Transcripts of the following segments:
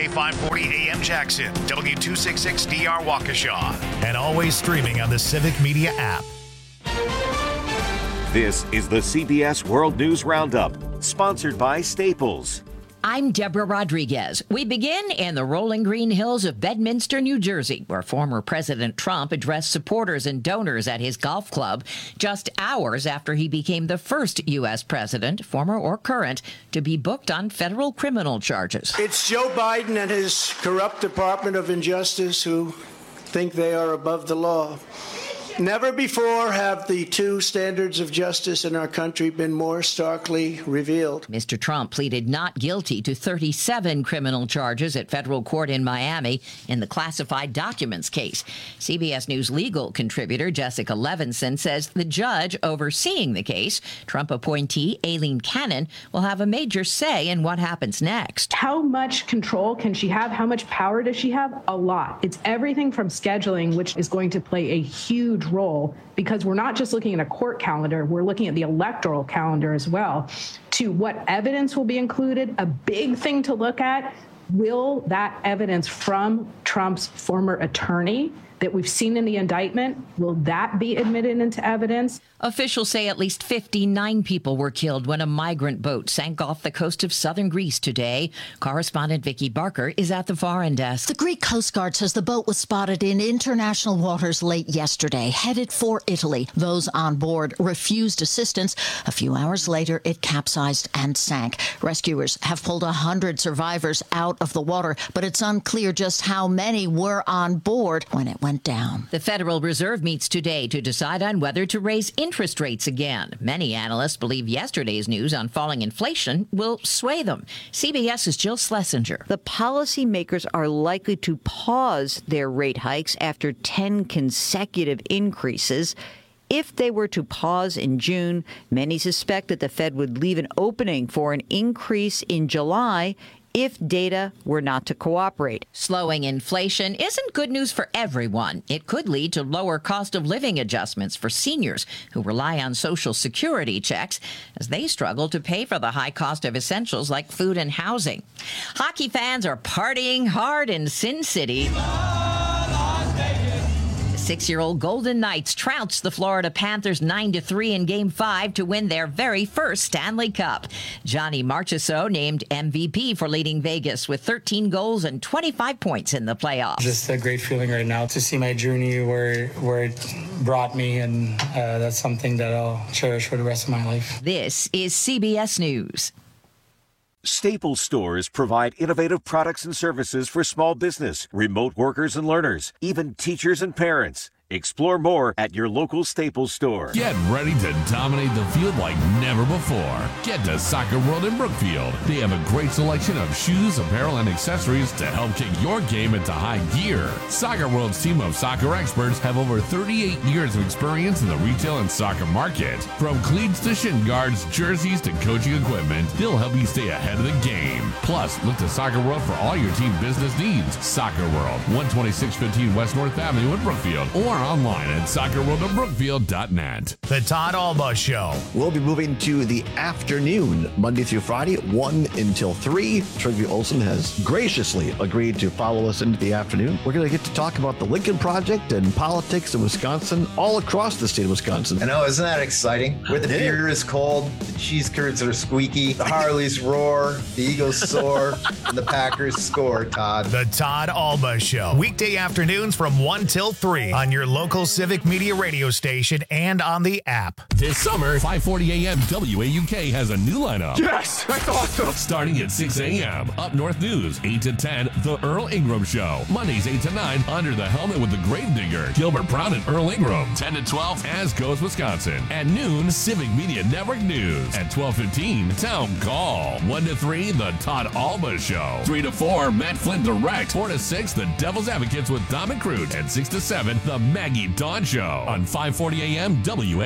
WTMJ 540 AM Jackson, W266DR Waukesha, and always streaming on the Civic Media app. This is the CBS World News Roundup, sponsored by Staples. I'm Deborah Rodriguez. We begin in the rolling green hills of Bedminster, New Jersey, where former President Trump addressed supporters and donors at his golf club just hours after he became the first U.S. president, former or current, to be booked on federal criminal charges. It's Joe Biden and his corrupt Department of Injustice who think they are above the law. Never before have the two standards of justice in our country been more starkly revealed. Mr. Trump pleaded not guilty to 37 criminal charges at federal court in Miami in the classified documents case. CBS News legal contributor Jessica Levinson says the judge overseeing the case, Trump appointee Aileen Cannon, will have a major say in what happens next. How much control can she have? How much power does she have? A lot. It's everything from scheduling, which is going to play a huge role, because we're not just looking at a court calendar, we're looking at the electoral calendar as well, to what evidence will be included. A big thing to look at, will that evidence from Trump's former attorney that we've seen in the indictment, will that be admitted into evidence? Officials say at least 59 people were killed when a migrant boat sank off the coast of southern Greece today. Correspondent Vicky Barker is at the foreign desk. The Greek Coast Guard says the boat was spotted in international waters late yesterday, headed for Italy. Those on board refused assistance. A few hours later, it capsized and sank. Rescuers have pulled 100 survivors out of the water, but it's unclear just how many were on board when it went down. The Federal Reserve meets today to decide on whether to raise interest rates again. Many analysts believe yesterday's news on falling inflation will sway them. CBS's Jill Schlesinger. The policymakers are likely to pause their rate hikes after 10 consecutive increases. If they were to pause in June, many suspect that the Fed would leave an opening for an increase in July if data were not to cooperate. Slowing inflation isn't good news for everyone. It could lead to lower cost of living adjustments for seniors who rely on Social Security checks as they struggle to pay for the high cost of essentials like food and housing. Hockey fans are partying hard in Sin City. Six-year-old Golden Knights trounced the Florida Panthers 9-3 in Game 5 to win their very first Stanley Cup. Johnny Marchessault named MVP for leading Vegas with 13 goals and 25 points in the playoffs. Just a great feeling right now to see my journey where it brought me, and that's something that I'll cherish for the rest of my life. This is CBS News. Staples stores provide innovative products and services for small business, remote workers and learners, even teachers and parents. Explore more at your local Staples store. Get ready to dominate the field like never before. Get to Soccer World in Brookfield. They have a great selection of shoes, apparel, and accessories to help kick your game into high gear. Soccer World's team of soccer experts have over 38 years of experience in the retail and soccer market. From cleats to shin guards, jerseys to coaching equipment, they'll help you stay ahead of the game. Plus, look to Soccer World for all your team business needs. Soccer World, 12615 West North Avenue in Brookfield, or online at soccerworldofbrookfield.net. The Todd Alba Show. We'll be moving to the afternoon, Monday through Friday, 1 until 3. Trygve Olsen has graciously agreed to follow us into the afternoon. We're going to get to talk about the Lincoln Project and politics in Wisconsin, all across the state of Wisconsin. I know, isn't that exciting? Where the beer is cold, the cheese curds are squeaky, the Harleys roar, the Eagles soar, and the Packers score, Todd. The Todd Alba Show. Weekday afternoons from 1 till 3 on your local Civic Media radio station and on the app. This summer, 5:40 a.m. WAUK has a new lineup. Yes, that's awesome. Starting at 6 a.m. Up North News, 8 to 10, The Earl Ingram Show. Mondays, 8 to 9, Under the Helmet with the Gravedigger, Gilbert Brown and Earl Ingram. 10 to 12, As Goes Wisconsin. At noon, Civic Media Network News. At 12:15, Town Call. 1 to 3, The Todd Alba Show. 3 to 4, Matt Flynn Direct. 4 to 6, The Devil's Advocates with Dom and Crute. And 6 to 7, The Maggie Dawn Show on 5:40 a.m.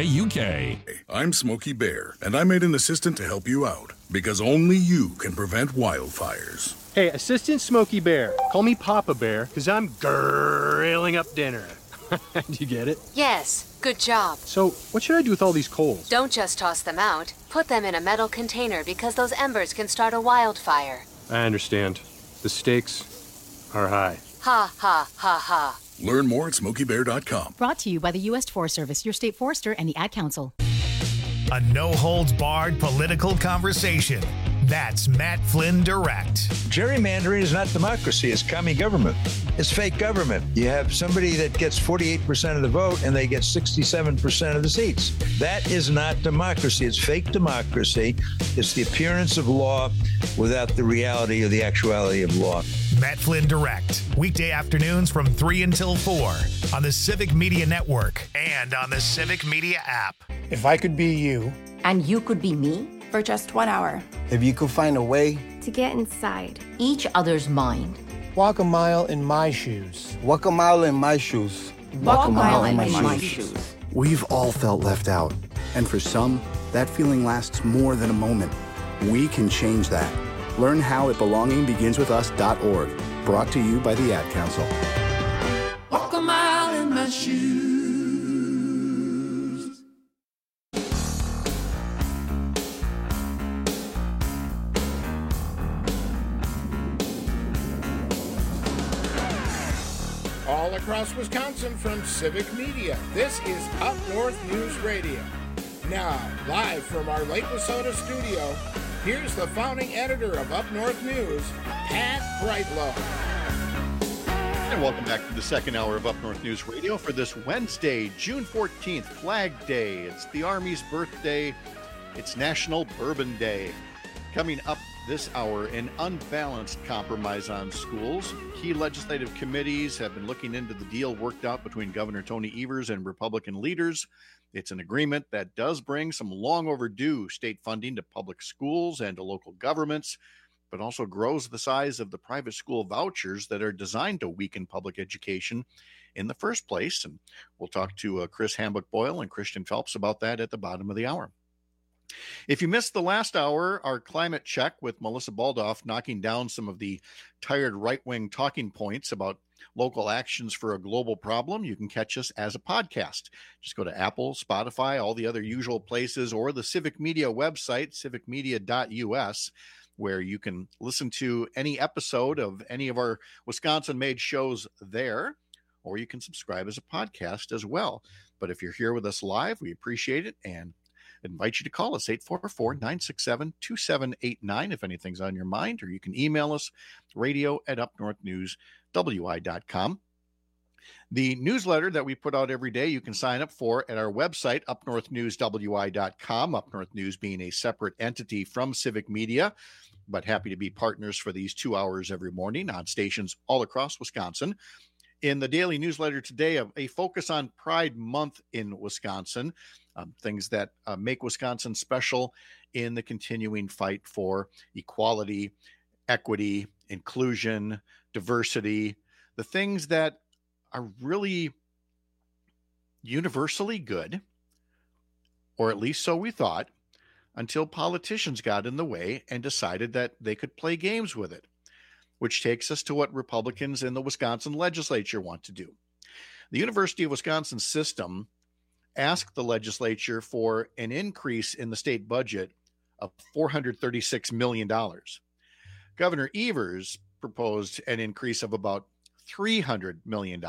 WAUK. I'm Smokey Bear, and I made an assistant to help you out, because only you can prevent wildfires. Hey, Assistant Smokey Bear, call me Papa Bear, because I'm grilling up dinner. Do you get it? Yes, good job. So, what should I do with all these coals? Don't just toss them out. Put them in a metal container because those embers can start a wildfire. I understand. The stakes are high. Ha ha ha ha. Learn more at SmokeyBear.com. Brought to you by the U.S. Forest Service, your state forester, and the Ad Council. A no-holds-barred political conversation. That's Matt Flynn Direct. Gerrymandering is not democracy. It's commie government. It's fake government. You have somebody that gets 48% of the vote and they get 67% of the seats. That is not democracy. It's fake democracy. It's the appearance of law without the reality or the actuality of law. Matt Flynn Direct. Weekday afternoons from 3 until 4 on the Civic Media Network and on the Civic Media app. If I could be you. And you could be me. For just 1 hour. If you could find a way to get inside each other's mind. Walk a mile in my shoes. Walk a mile in my shoes. Walk a mile in my shoes. We've all felt left out. And for some, that feeling lasts more than a moment. We can change that. Learn how at belongingbeginswithus.org. Brought to you by the Ad Council. Walk a mile in my shoes. All across Wisconsin from Civic Media, this is Up North News Radio. Now, live from our Lake Wissota studio, here's the founding editor of Up North News, Pat Brightlow. And welcome back to the second hour of Up North News Radio for this Wednesday, June 14th, Flag Day. It's the Army's birthday. It's National Bourbon Day. Coming up this hour, an unbalanced compromise on schools. Key legislative committees have been looking into the deal worked out between Governor Tony Evers and Republican leaders. It's an agreement that does bring some long overdue state funding to public schools and to local governments, but also grows the size of the private school vouchers that are designed to weaken public education in the first place. And we'll talk to Chris Hambuck-Boyle and Christian Phelps about that at the bottom of the hour. If you missed the last hour, our climate check with Melissa Baldoff knocking down some of the tired right-wing talking points about local actions for a global problem, you can catch us as a podcast. Just go to Apple, Spotify, all the other usual places, or the Civic Media website, civicmedia.us, where you can listen to any episode of any of our Wisconsin-made shows there, or you can subscribe as a podcast as well. But if you're here with us live, we appreciate it, and invite you to call us 844-967-2789 if anything's on your mind, or you can email us radio@upnorthnewswi.com. The newsletter that we put out every day you can sign up for at our website, upnorthnewswi.com. Up North News being a separate entity from Civic Media, but happy to be partners for these 2 hours every morning on stations all across Wisconsin. In the daily newsletter today, a focus on Pride Month in Wisconsin, things that make Wisconsin special in the continuing fight for equality, equity, inclusion, diversity, the things that are really universally good, or at least so we thought, until politicians got in the way and decided that they could play games with it. Which takes us to what Republicans in the Wisconsin legislature want to do. The University of Wisconsin system asked the legislature for an increase in the state budget of $436 million. Governor Evers proposed an increase of about $300 million.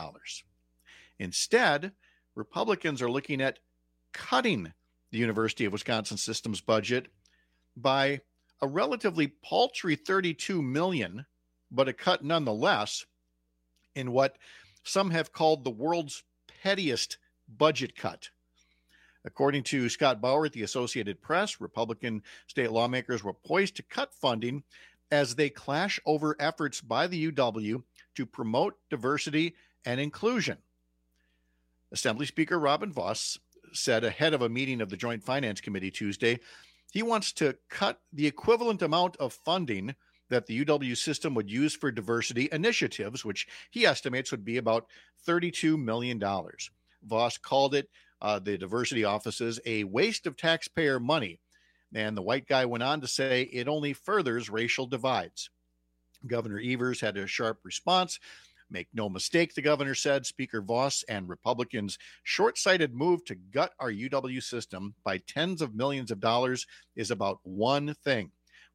Instead, Republicans are looking at cutting the University of Wisconsin system's budget by a relatively paltry $32 million, but a cut nonetheless in what some have called the world's pettiest budget cut. According to Scott Bauer at the Associated Press, Republican state lawmakers were poised to cut funding as they clash over efforts by the UW to promote diversity and inclusion. Assembly Speaker Robin Vos said ahead of a meeting of the Joint Finance Committee Tuesday, he wants to cut the equivalent amount of funding that the UW system would use for diversity initiatives, which he estimates would be about $32 million. Vos called it, the diversity offices, a waste of taxpayer money. And the white guy went on to say it only furthers racial divides. Governor Evers had a sharp response. Make no mistake, the governor said, Speaker Vos and Republicans' short-sighted move to gut our UW system by tens of millions of dollars is about one thing: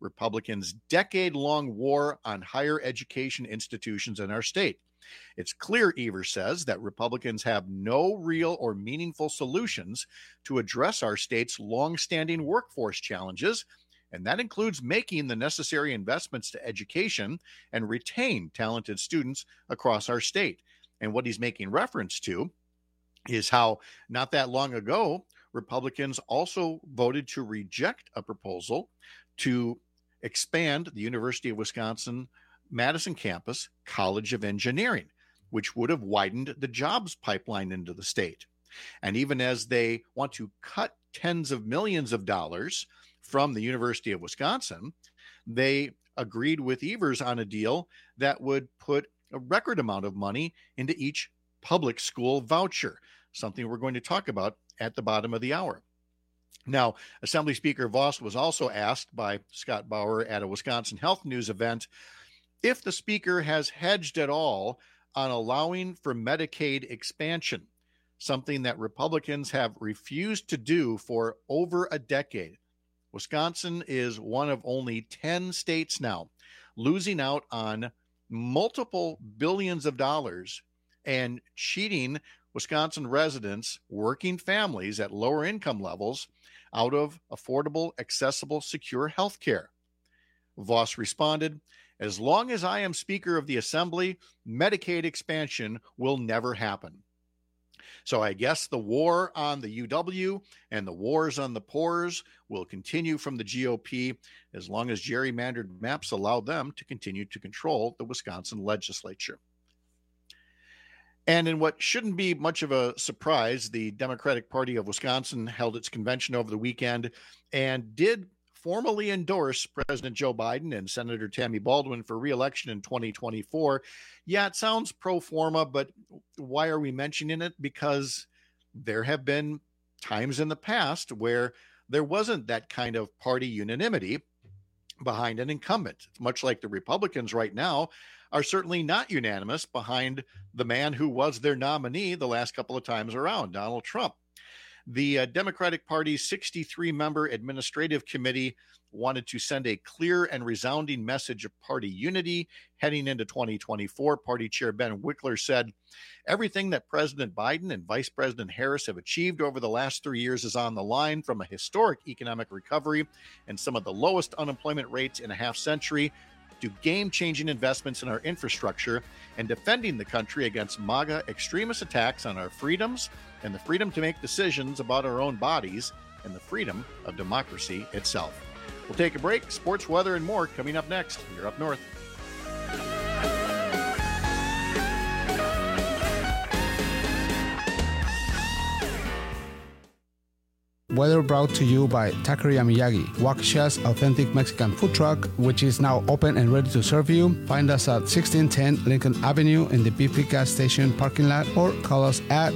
Republicans' decade-long war on higher education institutions in our state. It's clear, Evers says, that Republicans have no real or meaningful solutions to address our state's long-standing workforce challenges, and that includes making the necessary investments to education and retain talented students across our state. And what he's making reference to is how not that long ago, Republicans also voted to reject a proposal to expand the University of Wisconsin Madison campus College of Engineering, which would have widened the jobs pipeline into the state. And even as they want to cut tens of millions of dollars from the University of Wisconsin, they agreed with Evers on a deal that would put a record amount of money into each public school voucher, something we're going to talk about at the bottom of the hour. Now, Assembly Speaker Vos was also asked by Scott Bauer at a Wisconsin Health News event if the speaker has hedged at all on allowing for Medicaid expansion, something that Republicans have refused to do for over a decade. Wisconsin is one of only 10 states now losing out on multiple billions of dollars and cheating Wisconsin residents, working families at lower income levels out of affordable, accessible, secure health care. Vos responded, "As long as I am Speaker of the Assembly, Medicaid expansion will never happen." So I guess the war on the UW and the wars on the poors will continue from the GOP as long as gerrymandered maps allow them to continue to control the Wisconsin legislature. And in what shouldn't be much of a surprise, the Democratic Party of Wisconsin held its convention over the weekend and did formally endorse President Joe Biden and Senator Tammy Baldwin for re-election in 2024. Yeah, it sounds pro forma, but why are we mentioning it? Because there have been times in the past where there wasn't that kind of party unanimity behind an incumbent. It's much like the Republicans right now are certainly not unanimous behind the man who was their nominee the last couple of times around, Donald Trump. The Democratic Party's 63-member administrative committee wanted to send a clear and resounding message of party unity heading into 2024. Party Chair Ben Wickler said, "Everything that President Biden and Vice President Harris have achieved over the last 3 years is on the line, from a historic economic recovery and some of the lowest unemployment rates in a half century to game-changing investments in our infrastructure and defending the country against MAGA extremist attacks on our freedoms and the freedom to make decisions about our own bodies and the freedom of democracy itself." We'll take a break. Sports, weather, and more coming up next. You're Up North. Weather brought to you by Taqueria Miyagi, Waukesha's authentic Mexican food truck, which is now open and ready to serve you. Find us at 1610 Lincoln Avenue in the BP gas station parking lot, or call us at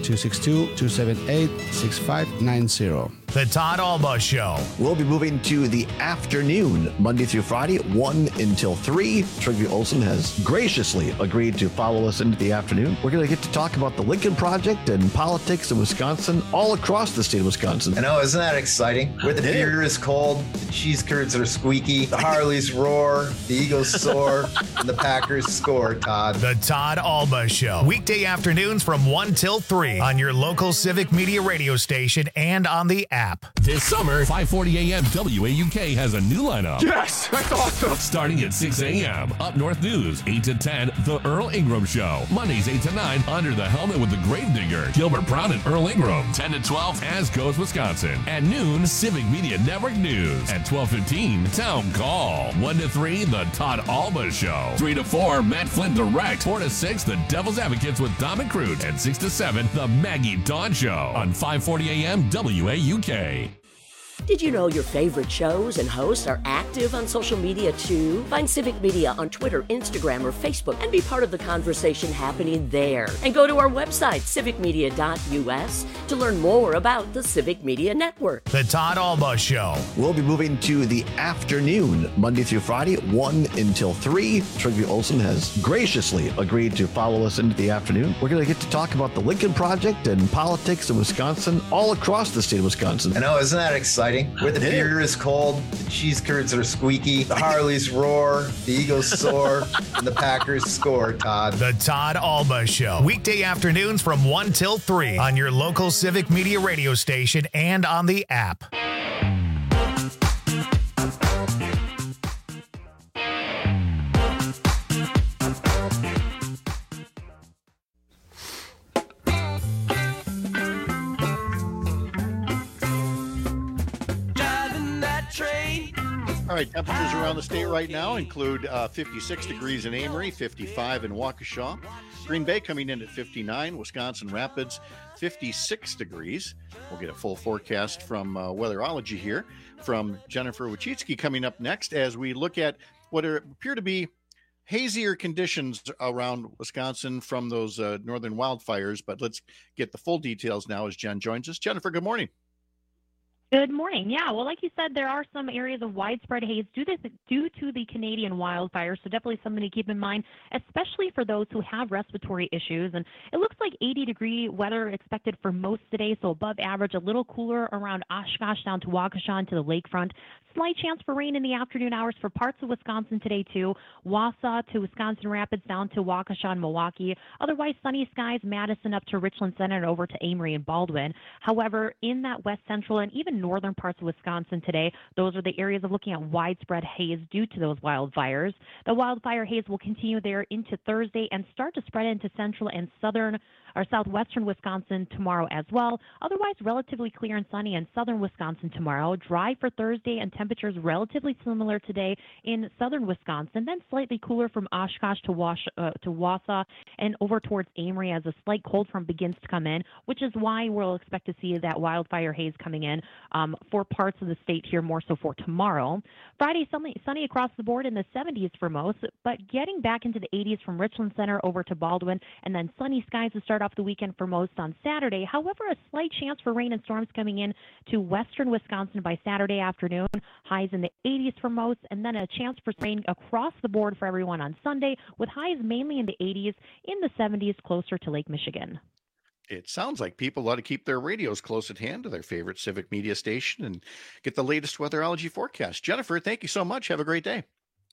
262-278-6590. The Todd Alba Show. We'll be moving to the afternoon, Monday through Friday, 1 until 3. Trygve Olsen has graciously agreed to follow us into the afternoon. We're going to get to talk about the Lincoln Project and politics in Wisconsin, all across the state of Wisconsin. I know, isn't that exciting? Where the beer is cold, the cheese curds are squeaky, the Harleys roar, the Eagles soar, and the Packers score, Todd. The Todd Alba Show. Weekday afternoons from 1 till 3 on your local Civic Media radio station and on the app. This summer, 540 AM WAUK has a new lineup. Yes, that's awesome. Starting at 6 a.m. Up North News, 8 to 10, The Earl Ingram Show. Mondays, 8 to 9, Under the Helmet with the Gravedigger, Gilbert Brown and Earl Ingram. 10 to 12, As Goes Wisconsin. At noon, Civic Media Network News. At 12:15, Town Call. 1 to 3, The Todd Alba Show. 3 to 4, Matt Flynn Direct. 4 to 6, The Devil's Advocates with Dom and Crute. And 6 to 7, The Maggie Dawn Show on 540 AM WAUK. Did you know your favorite shows and hosts are active on social media too? Find Civic Media on Twitter, Instagram, or Facebook and be part of the conversation happening there. And go to our website, civicmedia.us, to learn more about the Civic Media Network. The Todd Alba Show. We'll be moving to the afternoon, Monday through Friday, 1 until 3. Trygve Olsen has graciously agreed to follow us into the afternoon. We're going to get to talk about the Lincoln Project and politics in Wisconsin, all across the state of Wisconsin. I know, isn't that exciting? exciting. Where the beer is cold, the cheese curds are squeaky, the Harleys roar, the Eagles soar, and the Packers score, Todd. The Todd Alba Show. Weekday afternoons from 1 till 3 on your local Civic Media radio station and on the app. All right, temperatures around the state right now include 56 degrees in Amory, 55 in Waukesha. Green Bay coming in at 59, Wisconsin Rapids 56 degrees. We'll get a full forecast from Weatherology here from Jennifer Wachitsky coming up next as we look at what appear to be hazier conditions around Wisconsin from those northern wildfires. But let's get the full details now as Jen joins us. Jennifer, good morning. Good morning. Yeah, well, like you said, there are some areas of widespread haze due to the Canadian wildfires, so definitely something to keep in mind, especially for those who have respiratory issues. And it looks like 80-degree weather expected for most today, so above average, a little cooler around Oshkosh down to Waukesha and to the lakefront. Slight chance for rain in the afternoon hours for parts of Wisconsin today, too. Wausau to Wisconsin Rapids down to Waukesha and Milwaukee. Otherwise, sunny skies, Madison up to Richland Center and over to Amory and Baldwin. However, in that west central and even northern parts of Wisconsin today, those are the areas of looking at widespread haze due to those wildfires. The wildfire haze will continue there into Thursday and start to spread into central and southern or southwestern Wisconsin tomorrow as well. Otherwise, relatively clear and sunny in southern Wisconsin tomorrow. Dry for Thursday and temperatures relatively similar today in southern Wisconsin, then slightly cooler from Oshkosh to Wausau and over towards Amory as a slight cold front begins to come in, which is why we'll expect to see that wildfire haze coming in for parts of the state here more so for tomorrow. Friday, sunny across the board in the 70s for most, but getting back into the 80s from Richland Center over to Baldwin, and then sunny skies to start off the weekend for most on Saturday. However, a slight chance for rain and storms coming in to western Wisconsin by Saturday afternoon. Highs in the 80s for most, and then a chance for rain across the board for everyone on Sunday, with highs mainly in the 80s, in the 70s closer to Lake Michigan. It sounds like people ought to keep their radios close at hand to their favorite Civic Media station and get the latest weatherology forecast. Jennifer, thank you so much. Have a great day.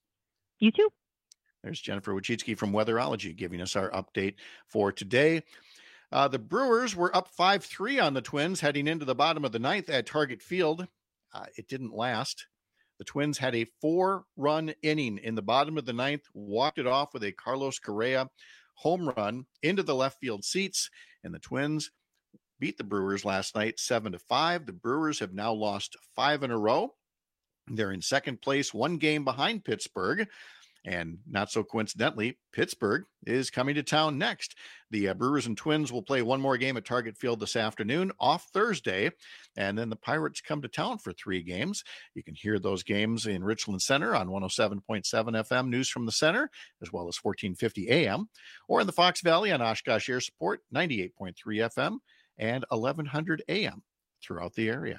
You too. There's Jennifer Wachitsky from Weatherology giving us our update for today. The Brewers were up 5-3 on the Twins heading into the bottom of the ninth at Target Field. It didn't last. The Twins had a 4-run inning in the bottom of the ninth, walked it off with a Carlos Correa home run into the left field seats, and the Twins beat the Brewers last night 7-5. The Brewers have now lost 5 in a row. They're in second place, 1 game behind Pittsburgh. And not so coincidentally, Pittsburgh is coming to town next. The Brewers and Twins will play one more game at Target Field this afternoon, off Thursday. And then the Pirates come to town for 3 games. You can hear those games in Richland Center on 107.7 FM News from the Center, as well as 1450 AM, or in the Fox Valley on Oshkosh Air Support, 98.3 FM and 1100 AM throughout the area.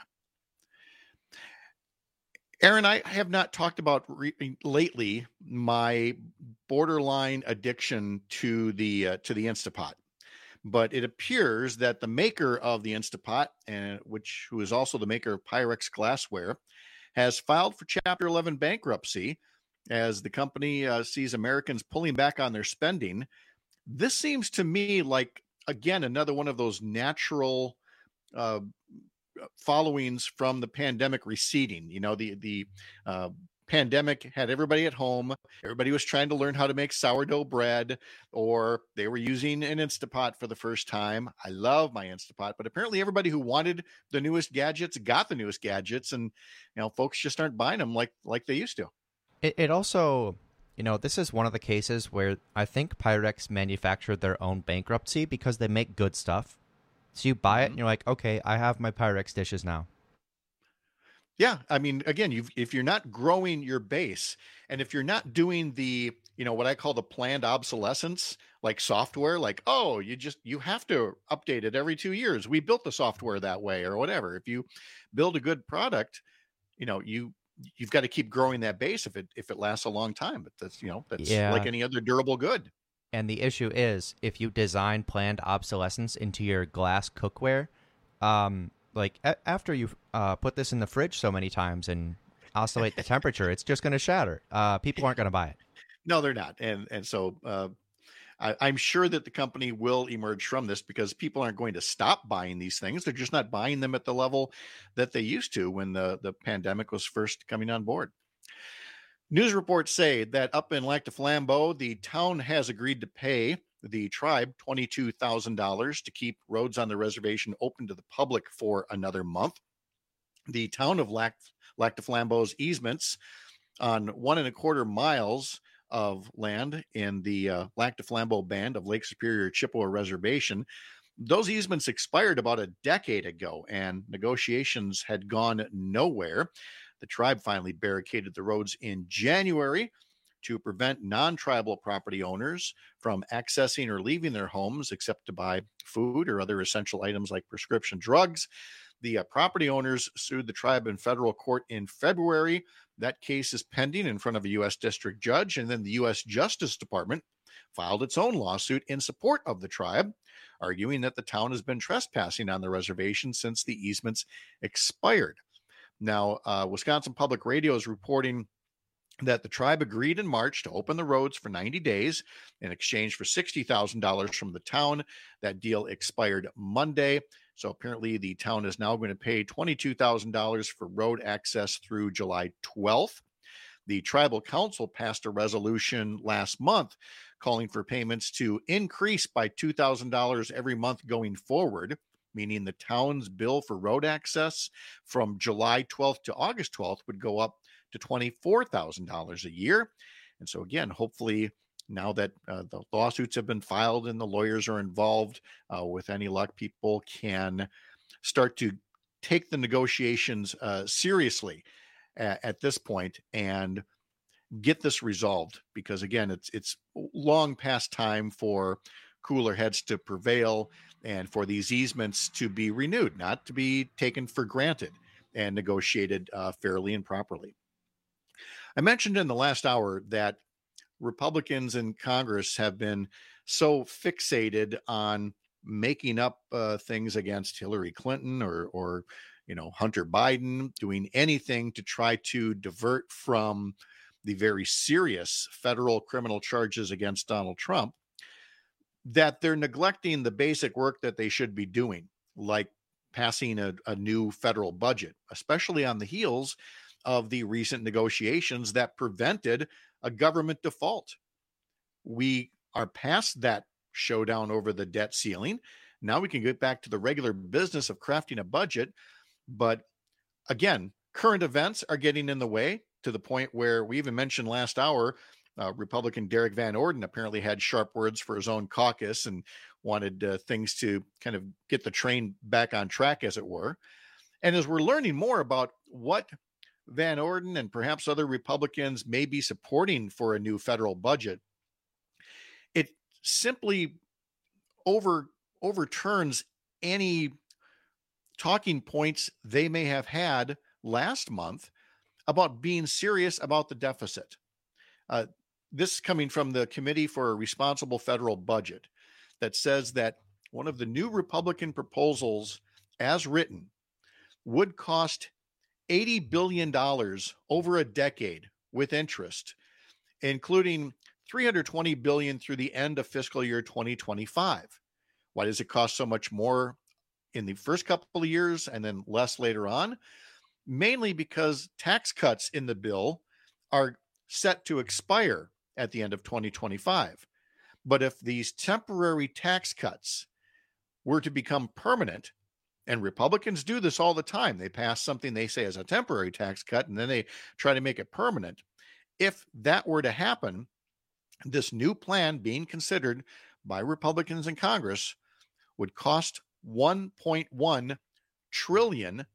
Aaron, I have not talked about lately my borderline addiction to the Instapot, but it appears that the maker of the Instapot, who is also the maker of Pyrex glassware, has filed for Chapter 11 bankruptcy as the company sees Americans pulling back on their spending. This seems to me like, again, another one of those natural followings from the pandemic receding. You know, the pandemic had everybody at home. Everybody was trying to learn how to make sourdough bread, or they were using an Instapot for the first time. I love my Instapot, but apparently everybody who wanted the newest gadgets got the newest gadgets, and folks just aren't buying them like they used to. It also, this is one of the cases where I think Pyrex manufactured their own bankruptcy because they make good stuff. So you buy it and you're like, okay, I have my Pyrex dishes now. Yeah. I mean, again, if you're not growing your base, and if you're not doing the, what I call the planned obsolescence, like software, like, oh, you have to update it every 2 years. We built the software that way or whatever. If you build a good product, you've got to keep growing that base if it lasts a long time. But that's like any other durable good. And the issue is, if you design planned obsolescence into your glass cookware, like after you put this in the fridge so many times and oscillate the temperature, it's just going to shatter. People aren't going to buy it. No, they're not. And so I'm sure that the company will emerge from this because people aren't going to stop buying these things. They're just not buying them at the level that they used to when the pandemic was first coming on board. News reports say that up in Lac du Flambeau, the town has agreed to pay the tribe $22,000 to keep roads on the reservation open to the public for another month. The town of Lac du Flambeau's easements on 1.25 miles of land in the Lac du Flambeau Band of Lake Superior Chippewa Reservation, those easements expired about a decade ago, and negotiations had gone nowhere. The tribe finally barricaded the roads in January to prevent non-tribal property owners from accessing or leaving their homes except to buy food or other essential items like prescription drugs. The property owners sued the tribe in federal court in February. That case is pending in front of a U.S. district judge, and then the U.S. Justice Department filed its own lawsuit in support of the tribe, arguing that the town has been trespassing on the reservation since the easements expired. Now, Wisconsin Public Radio is reporting that the tribe agreed in March to open the roads for 90 days in exchange for $60,000 from the town. That deal expired Monday. So apparently the town is now going to pay $22,000 for road access through July 12th. The tribal council passed a resolution last month calling for payments to increase by $2,000 every month going forward, meaning the town's bill for road access from July 12th to August 12th would go up to $24,000 a year. And so again, hopefully now that the lawsuits have been filed and the lawyers are involved, with any luck, people can start to take the negotiations seriously at this point and get this resolved. Because again, it's long past time for cooler heads to prevail and for these easements to be renewed, not to be taken for granted and negotiated fairly and properly. I mentioned in the last hour that Republicans in Congress have been so fixated on making up things against Hillary Clinton or Hunter Biden, doing anything to try to divert from the very serious federal criminal charges against Donald Trump, that they're neglecting the basic work that they should be doing, like passing a new federal budget, especially on the heels of the recent negotiations that prevented a government default. We are past that showdown over the debt ceiling. Now we can get back to the regular business of crafting a budget. But again, current events are getting in the way to the point where we even mentioned last hour, Republican Derek Van Orden apparently had sharp words for his own caucus and wanted things to kind of get the train back on track, as it were. And as we're learning more about what Van Orden and perhaps other Republicans may be supporting for a new federal budget, it simply overturns any talking points they may have had last month about being serious about the deficit. This is coming from the Committee for a Responsible Federal Budget that says that one of the new Republican proposals, as written, would cost $80 billion over a decade with interest, including $320 billion through the end of fiscal year 2025. Why does it cost so much more in the first couple of years and then less later on? Mainly because tax cuts in the bill are set to expire at the end of 2025. But if these temporary tax cuts were to become permanent, and Republicans do this all the time, they pass something they say is a temporary tax cut, and then they try to make it permanent. If that were to happen, this new plan being considered by Republicans in Congress would cost $1.1 trillion.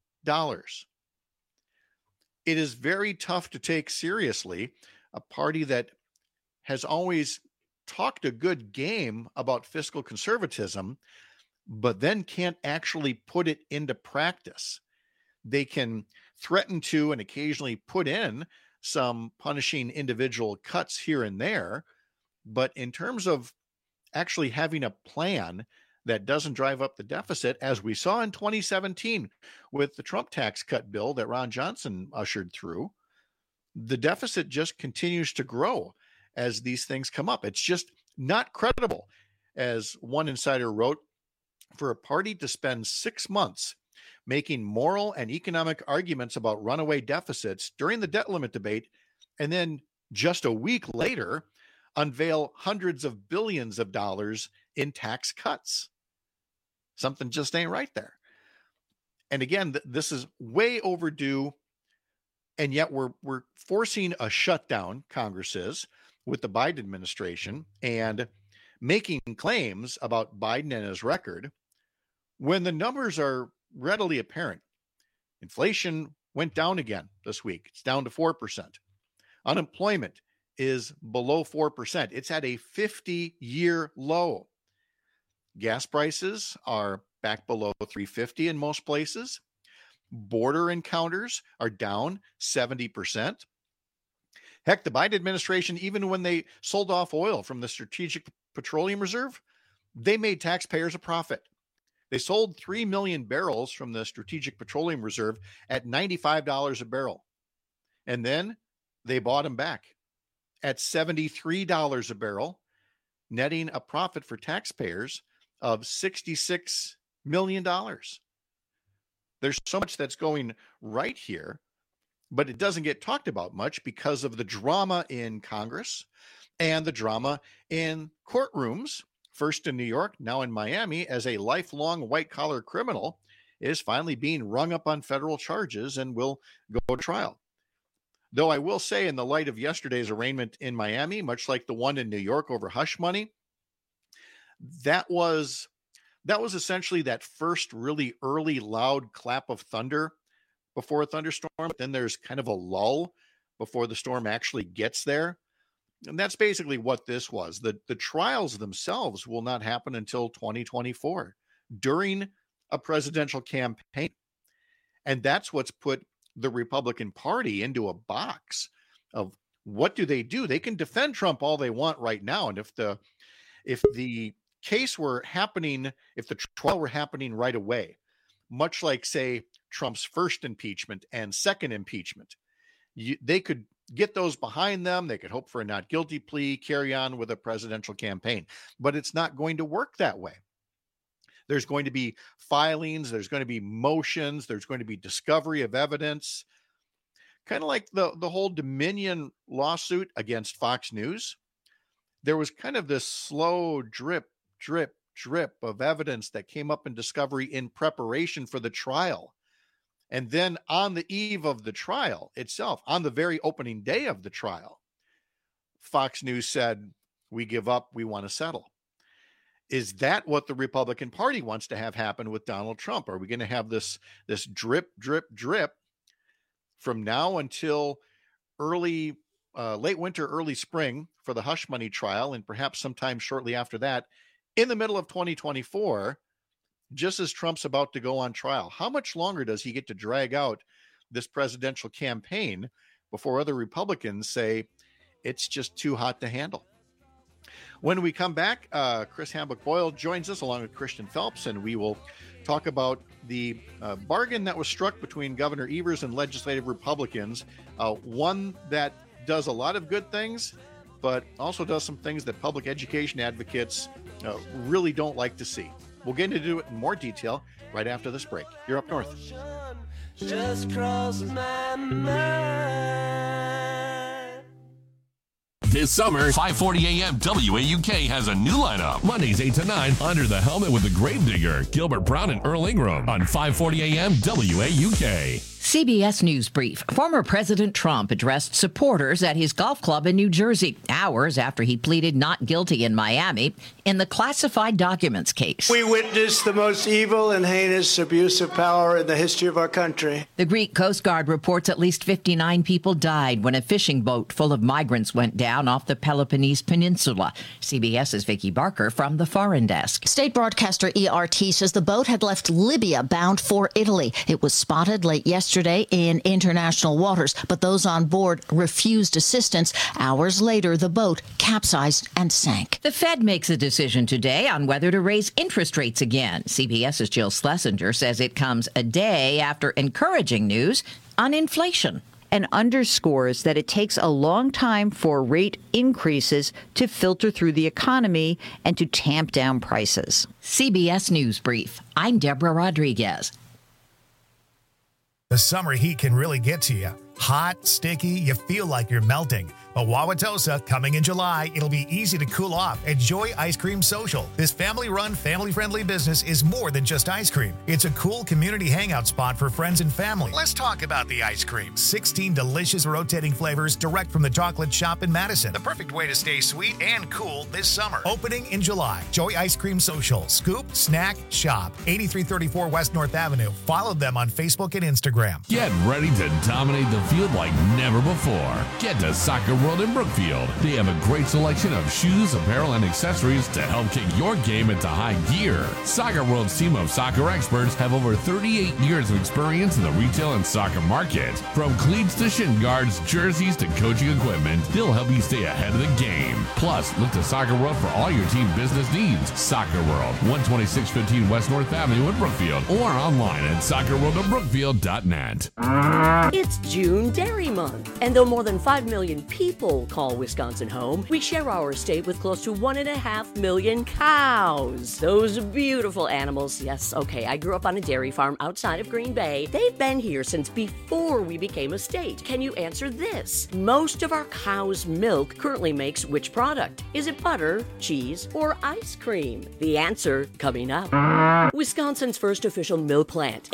It is very tough to take seriously a party that has always talked a good game about fiscal conservatism, but then can't actually put it into practice. They can threaten to and occasionally put in some punishing individual cuts here and there, but in terms of actually having a plan that doesn't drive up the deficit, as we saw in 2017 with the Trump tax cut bill that Ron Johnson ushered through, the deficit just continues to grow as these things come up. It's just not credible. As one insider wrote, for a party to spend 6 months making moral and economic arguments about runaway deficits during the debt limit debate, and then just a week later unveil hundreds of billions of dollars in tax cuts. Something just ain't right there. And again, this is way overdue, and yet we're forcing a shutdown, Congress is, with the Biden administration, and making claims about Biden and his record when the numbers are readily apparent. Inflation went down again this week. It's down to 4%. Unemployment is below 4%. It's at a 50-year low. Gas prices are back below $3.50 in most places. Border encounters are down 70%. Heck, the Biden administration, even when they sold off oil from the Strategic Petroleum Reserve, they made taxpayers a profit. They sold 3 million barrels from the Strategic Petroleum Reserve at $95 a barrel. And then they bought them back at $73 a barrel, netting a profit for taxpayers of $66 million. There's so much that's going right here, but it doesn't get talked about much because of the drama in Congress and the drama in courtrooms, first in New York, now in Miami, as a lifelong white-collar criminal is finally being rung up on federal charges and will go to trial. Though I will say, in the light of yesterday's arraignment in Miami, much like the one in New York over hush money, that was essentially that first really early loud clap of thunder before a thunderstorm. Then there's kind of a lull before the storm actually gets there. And that's basically what this was. The trials themselves will not happen until 2024 during a presidential campaign. And that's what's put the Republican Party into a box of what do? They can defend Trump all they want right now. And if the case were happening, if the trial were happening right away, much like, say, Trump's first impeachment and second impeachment, they could get those behind them. They could hope for a not guilty plea, carry on with a presidential campaign. But it's not going to work that way. There's going to be filings. There's going to be motions. There's going to be discovery of evidence. Kind of like the whole Dominion lawsuit against Fox News. There was kind of this slow drip of evidence that came up in discovery in preparation for the trial. And then on the eve of the trial itself, on the very opening day of the trial, Fox News said, we give up, we want to settle. Is that what the Republican Party wants to have happen with Donald Trump? Are we going to have this drip from now until late winter, early spring for the hush money trial, and perhaps sometime shortly after that, in the middle of 2024, just as Trump's about to go on trial? How much longer does he get to drag out this presidential campaign before other Republicans say it's just too hot to handle? When we come back, Chris Hambuck-Boyle joins us along with Christian Phelps, and we will talk about the bargain that was struck between Governor Evers and legislative Republicans, one that does a lot of good things, but also does some things that public education advocates really don't like to see. We'll get into it in more detail right after this break. You're Up North. Just crossed my mind. This summer, 5:40 a.m. WAUK has a new lineup. Mondays 8 to 9, Under the Helmet with the Gravedigger, Gilbert Brown and Earl Ingram on 5:40 a.m. WAUK. CBS News Brief. Former President Trump addressed supporters at his golf club in New Jersey, hours after he pleaded not guilty in Miami in the classified documents case. We witnessed the most evil and heinous abuse of power in the history of our country. The Greek Coast Guard reports at least 59 people died when a fishing boat full of migrants went down off the Peloponnese Peninsula. CBS's Vicki Barker from the Foreign Desk. State broadcaster ERT says the boat had left Libya bound for Italy. It was spotted late yesterday yesterday in international waters, but those on board refused assistance. Hours later, the boat capsized and sank. The Fed makes a decision today on whether to raise interest rates again. CBS's Jill Schlesinger says it comes a day after encouraging news on inflation, and underscores that it takes a long time for rate increases to filter through the economy and to tamp down prices. CBS News Brief. I'm Deborah Rodriguez. The summer heat can really get to you. Hot, sticky, you feel like you're melting. But Wauwatosa, coming in July, it'll be easy to cool off. Enjoy Ice Cream Social. This family-run, family-friendly business is more than just ice cream. It's a cool community hangout spot for friends and family. Let's talk about the ice cream. 16 delicious rotating flavors direct from the chocolate shop in Madison. The perfect way to stay sweet and cool this summer. Opening in July. Joy Ice Cream Social. Scoop, snack, shop. 8334 West North Avenue. Follow them on Facebook and Instagram. Get ready to dominate the field like never before. Get to Soccer World in Brookfield. They have a great selection of shoes, apparel, and accessories to help kick your game into high gear. Soccer World's team of soccer experts have over 38 years of experience in the retail and soccer market. From cleats to shin guards, jerseys to coaching equipment, they'll help you stay ahead of the game. Plus, look to Soccer World for all your team business needs. Soccer World, 12615 West North Avenue in Brookfield, or online at soccerworldofbrookfield.net. It's June Dairy Month, and though more than 5 million people call Wisconsin home, we share our state with close to 1.5 million cows. Those beautiful animals. Yes, okay, I grew up on a dairy farm outside of Green Bay. They've been here since before we became a state. Can you answer this? Most of our cow's milk currently makes which product? Is it butter, cheese, or ice cream? The answer coming up. Wisconsin's first official milk plant,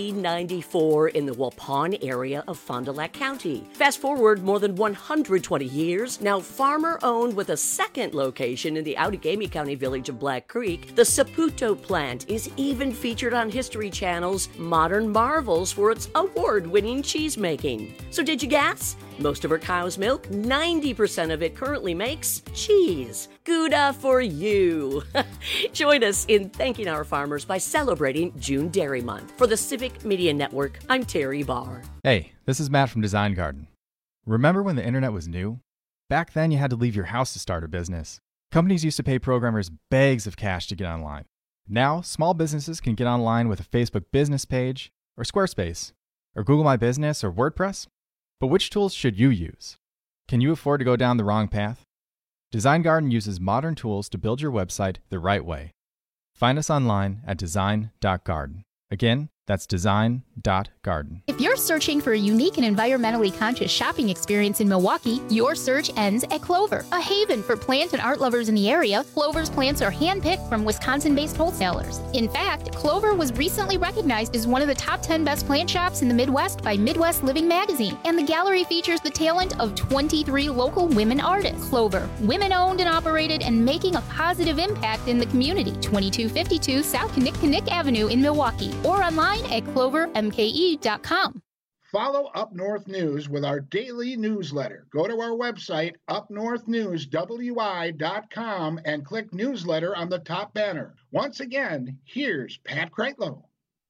1894, in the Waupun area of Fond du Lac County. Fast forward more than 120 years, now farmer-owned with a second location in the Outagamie County village of Black Creek, the Saputo plant is even featured on History Channel's Modern Marvels for its award-winning cheese-making. So did you guess? Most of our cow's milk, 90% of it currently makes cheese. Gouda for you. Join us in thanking our farmers by celebrating June Dairy Month. For the Civic Media Network, I'm Terry Barr. Hey, this is Matt from Design Garden. Remember when the internet was new? Back then, you had to leave your house to start a business. Companies used to pay programmers bags of cash to get online. Now, small businesses can get online with a Facebook business page, or Squarespace, or Google My Business, or WordPress. But which tools should you use? Can you afford to go down the wrong path? Design Garden uses modern tools to build your website the right way. Find us online at design.garden. Again, that's design.garden. If you're searching for a unique and environmentally conscious shopping experience in Milwaukee, your search ends at Clover, a haven for plant and art lovers in the area. Clover's plants are handpicked from Wisconsin-based wholesalers. In fact, Clover was recently recognized as one of the top 10 best plant shops in the Midwest by Midwest Living magazine, and the gallery features the talent of 23 local women artists. Clover, women-owned and operated, and making a positive impact in the community. 2252 South Kinnick Avenue in Milwaukee, or online at clovermke.com. Follow Up North News with our daily newsletter. Go to our website, upnorthnewswi.com, and click newsletter on the top banner. Once again, here's Pat Kreitlow.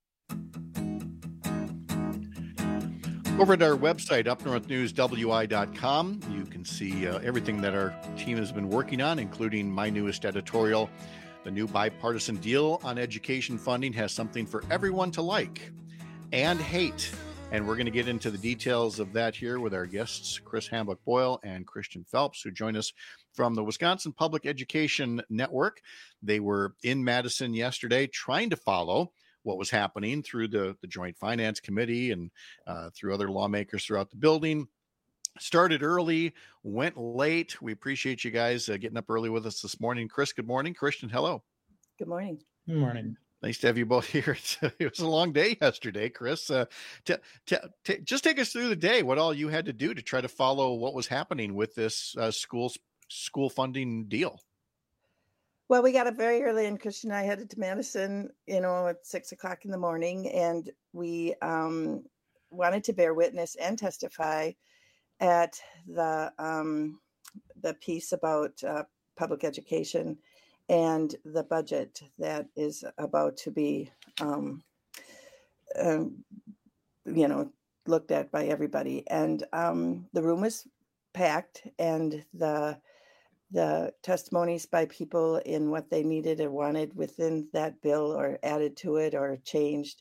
Over at our website, upnorthnewswi.com, you can see everything that our team has been working on, including my newest editorial. The new bipartisan deal on education funding has something for everyone to like and hate. And we're going to get into the details of that here with our guests, Chris Hambuck-Boyle and Christian Phelps, who join us from the Wisconsin Public Education Network. They were in Madison yesterday trying to follow what was happening through the Joint Finance Committee and through other lawmakers throughout the building. Started early, went late. We appreciate you guys getting up early with us this morning. Chris, good morning. Christian, hello. Good morning. Good morning. Nice to have you both here. It was a long day yesterday, Chris. Just take us through the day, what all you had to do to try to follow what was happening with this school funding deal. Well, we got up very early, and Christian and I headed to Madison, at 6 o'clock in the morning, and we wanted to bear witness and testify at the piece about public education and the budget that is about to be looked at by everybody. And the room was packed, and the testimonies by people in what they needed or wanted within that bill or added to it or changed,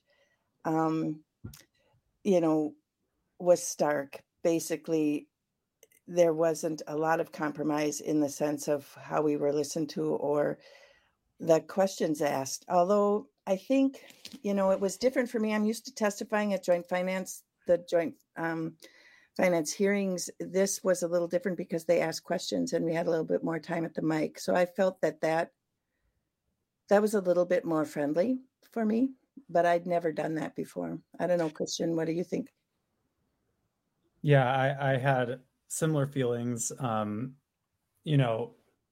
was stark. Basically, there wasn't a lot of compromise in the sense of how we were listened to or the questions asked. Although I think, it was different for me. I'm used to testifying at joint finance hearings. This was a little different because they asked questions and we had a little bit more time at the mic. So I felt that was a little bit more friendly for me, but I'd never done that before. I don't know, Christian, what do you think? Yeah, I had similar feelings. It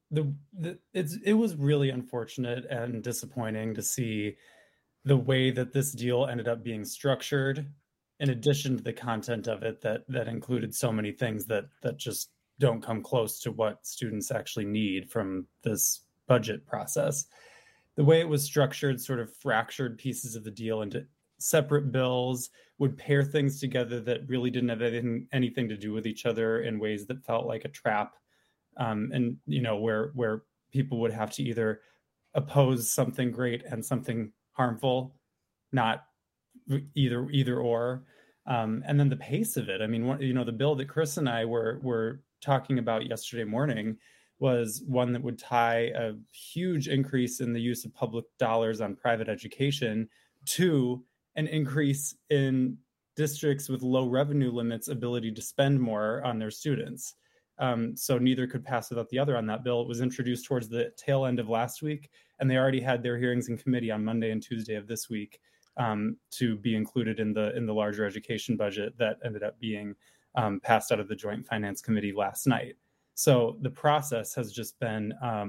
was really unfortunate and disappointing to see the way that this deal ended up being structured, in addition to the content of it that included so many things that just don't come close to what students actually need from this budget process. The way it was structured sort of fractured pieces of the deal into separate bills, would pair things together that really didn't have anything to do with each other in ways that felt like a trap. And where people would have to either oppose something great and something harmful, not either or. And then the pace of it. I mean, the bill that Chris and I were talking about yesterday morning was one that would tie a huge increase in the use of public dollars on private education to an increase in districts with low revenue limits ability to spend more on their students. So neither could pass without the other on that bill. It was introduced towards the tail end of last week, and they already had their hearings in committee on Monday and Tuesday of this week to be included in the larger education budget that ended up being passed out of the Joint Finance Committee last night. So the process has just been,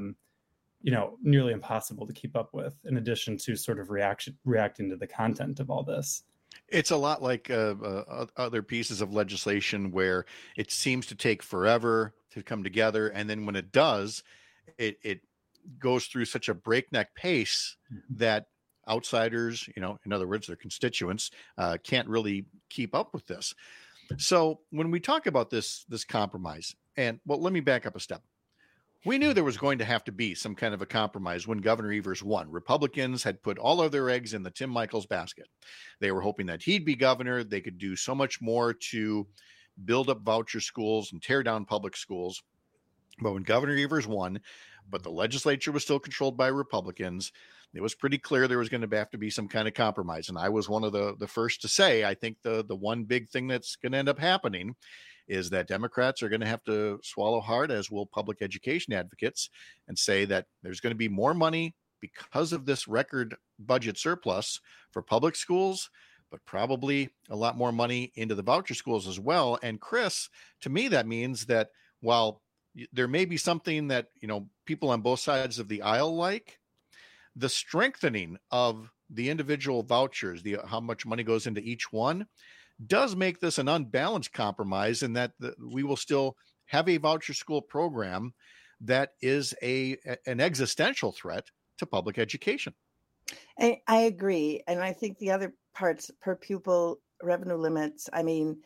nearly impossible to keep up with, in addition to sort of reacting to the content of all this. It's a lot like other pieces of legislation where it seems to take forever to come together. And then when it does, it goes through such a breakneck pace that outsiders, in other words, their constituents, can't really keep up with this. So when we talk about this compromise, let me back up a step. We knew there was going to have to be some kind of a compromise when Governor Evers won. Republicans had put all of their eggs in the Tim Michels basket. They were hoping that he'd be governor. They could do so much more to build up voucher schools and tear down public schools. But when Governor Evers won, but the legislature was still controlled by Republicans, it was pretty clear there was going to have to be some kind of compromise. And I was one of the first to say, I think the one big thing that's going to end up happening is that Democrats are going to have to swallow hard, as will public education advocates, and say that there's going to be more money because of this record budget surplus for public schools, but probably a lot more money into the voucher schools as well. And Chris, to me, that means that while there may be something that, people on both sides of the aisle like, the strengthening of the individual vouchers, how much money goes into each one, does make this an unbalanced compromise, in that we will still have a voucher school program that is an existential threat to public education. I agree. And I think the other parts, per pupil revenue limits, I mean,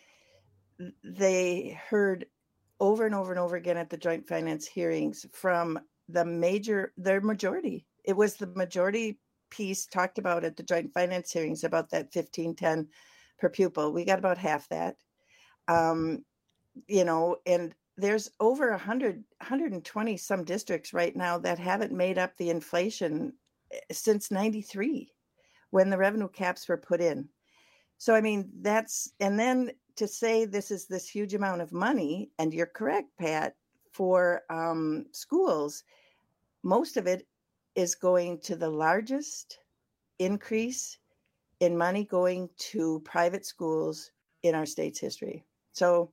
they heard over and over and over again at the joint finance hearings from their majority. It was the majority piece talked about at the joint finance hearings about that $15.10 per pupil. We got about half that, and there's over 120 some districts right now that haven't made up the inflation since 93, when the revenue caps were put in. So, I mean, and then to say this is this huge amount of money, and you're correct, Pat, for schools, most of it is going to the largest increase in money going to private schools in our state's history. So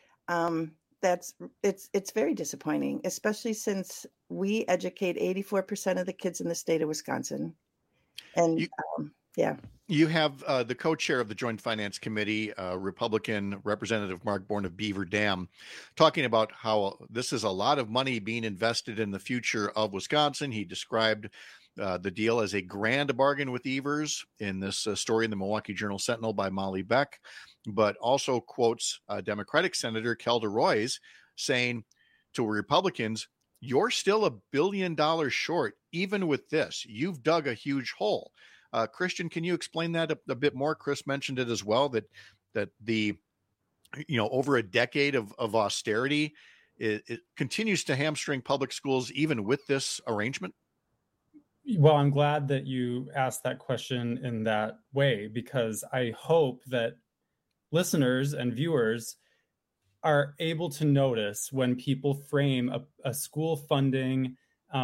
it's very disappointing, especially since we educate 84% of the kids in the state of Wisconsin. And Yeah. You have the co-chair of the Joint Finance Committee, Republican Representative Mark Bourne of Beaver Dam, talking about how this is a lot of money being invested in the future of Wisconsin. He described the deal as a grand bargain with Evers in this story in the Milwaukee Journal-Sentinel by Molly Beck, but also quotes Democratic Senator Kelda Roys saying to Republicans, "You're still $1 billion short, even with this. You've dug a huge hole." Christian, can you explain that a bit more? Chris mentioned it as well, that the, over a decade of austerity, it continues to hamstring public schools, even with this arrangement. Well, I'm glad that you asked that question in that way, because I hope that listeners and viewers are able to notice when people frame a school funding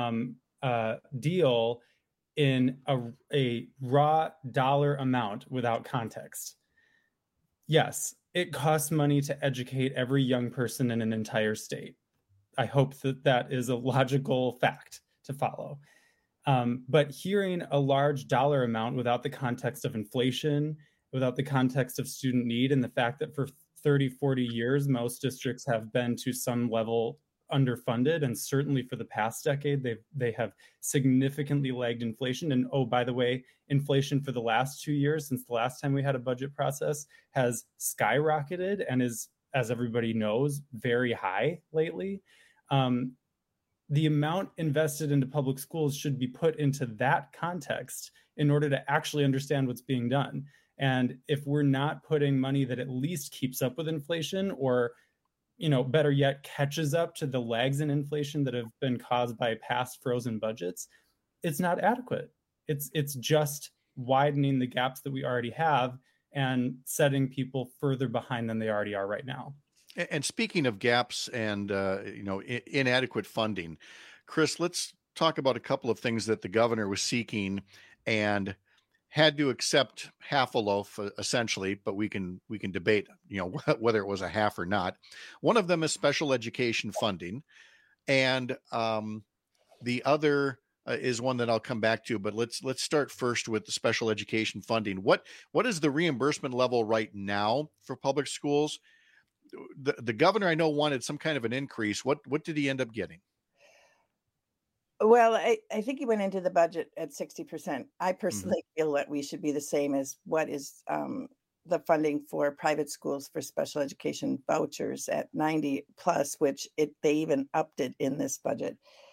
deal in a raw dollar amount without context. Yes, it costs money to educate every young person in an entire state. I hope that is a logical fact to follow. But hearing a large dollar amount without the context of inflation, without the context of student need, and the fact that for 30, 40 years, most districts have been to some level underfunded, and certainly for the past decade, they have significantly lagged inflation. And oh, by the way, inflation for the last 2 years, since the last time we had a budget process, has skyrocketed and is, as everybody knows, very high lately. The amount invested into public schools should be put into that context in order to actually understand what's being done. And if we're not putting money that at least keeps up with inflation, or better yet, catches up to the lags in inflation that have been caused by past frozen budgets, it's not adequate. It's just widening the gaps that we already have and setting people further behind than they already are right now. And speaking of gaps and inadequate funding, Chris, let's talk about a couple of things that the governor was seeking and had to accept half a loaf, essentially, but we can debate, whether it was a half or not. One of them is special education funding, and the other is one that I'll come back to. But let's start first with the special education funding. What is the reimbursement level right now for public schools? The governor, I know, wanted some kind of an increase. What did he end up getting? Well, I think he went into the budget at 60%. I personally feel that we should be the same as what is the funding for private schools for special education vouchers at 90 plus, which they even upped it in this budget.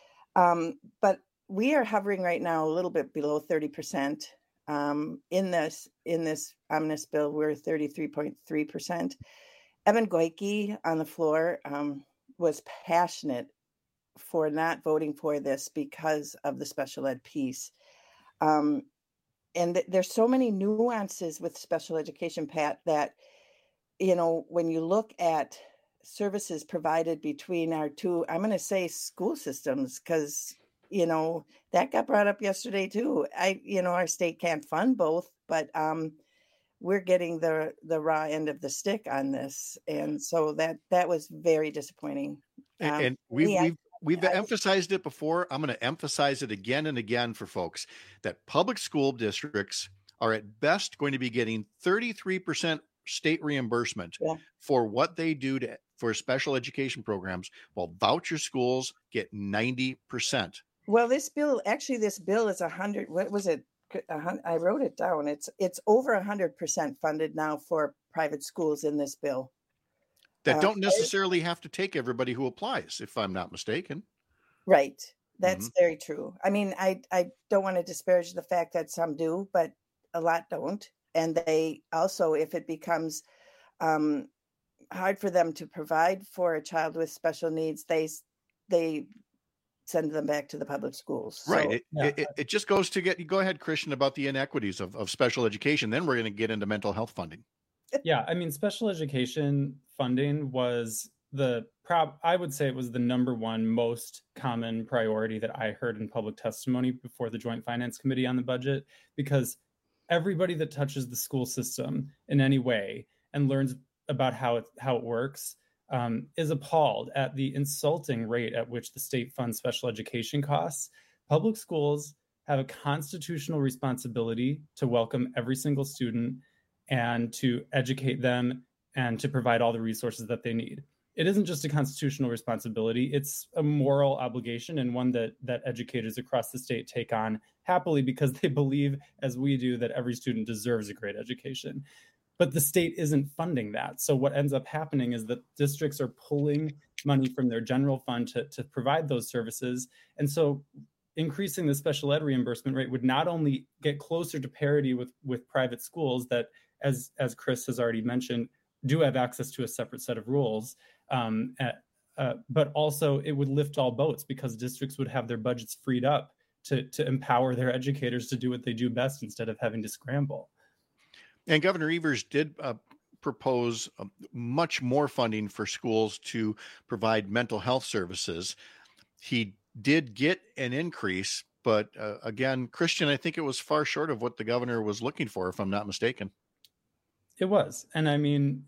But we are hovering right now a little bit below 30%. In this omnibus bill, we're 33.3%. Evan Goyke on the floor was passionate for not voting for this because of the special ed piece. And there's so many nuances with special education, Pat, that, when you look at services provided between our two, I'm going to say school systems, because, that got brought up yesterday too. Our state can't fund both, but we're getting the raw end of the stick on this. And so that was very disappointing. And we've emphasized it before. I'm going to emphasize it again and again for folks that public school districts are at best going to be getting 33% state reimbursement for what they do for special education programs, while voucher schools get 90%. Well, this bill is 100. What was it? I wrote it down. It's over 100% funded now for private schools in this bill. That don't necessarily have to take everybody who applies, if I'm not mistaken. Right. That's very true. I mean, I don't want to disparage the fact that some do, but a lot don't. And they also, if it becomes hard for them to provide for a child with special needs, they send them back to the public schools. Right. So, it just goes to go ahead, Christian, about the inequities of special education. Then we're going to get into mental health funding. Yeah. I mean, special education funding was I would say it was the number one most common priority that I heard in public testimony before the Joint Finance Committee on the budget, because everybody that touches the school system in any way and learns about how it works is appalled at the insulting rate at which the state funds special education costs. Public schools have a constitutional responsibility to welcome every single student and to educate them and to provide all the resources that they need. It isn't just a constitutional responsibility, it's a moral obligation, and one that educators across the state take on happily because they believe, as we do, that every student deserves a great education. But the state isn't funding that. So what ends up happening is that districts are pulling money from their general fund to provide those services. And so increasing the special ed reimbursement rate would not only get closer to parity with private schools that, as Chris has already mentioned, do have access to a separate set of rules, but also it would lift all boats because districts would have their budgets freed up to empower their educators to do what they do best instead of having to scramble. And Governor Evers did propose much more funding for schools to provide mental health services. He did get an increase, but again, Christian, I think it was far short of what the governor was looking for, if I'm not mistaken. It was. And I mean,